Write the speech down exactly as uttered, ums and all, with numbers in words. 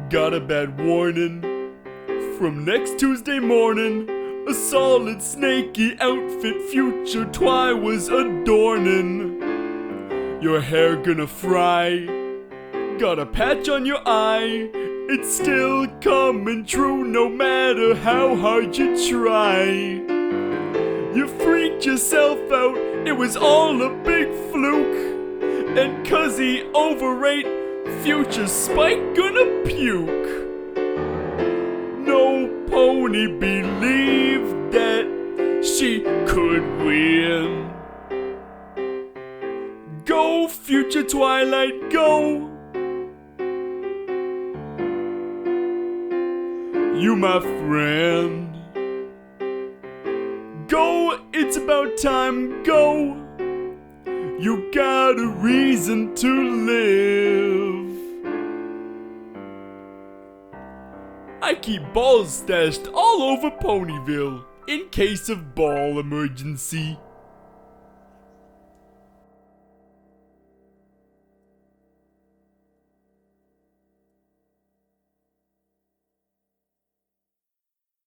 Got a bad warning from next Tuesday morning. A solid snaky outfit future Twi was adorning. Your hair gonna fry. Got a patch on your eye. It's still coming true no matter how hard you try. You freaked yourself out, it was all a big fluke. And 'cause he overrate, future Spike gonna puke. No pony believed that she could win. Go, future Twilight, go. You my friend. Go, it's about time, go. You got a reason to live. I keep balls stashed all over Ponyville in case of ball emergency.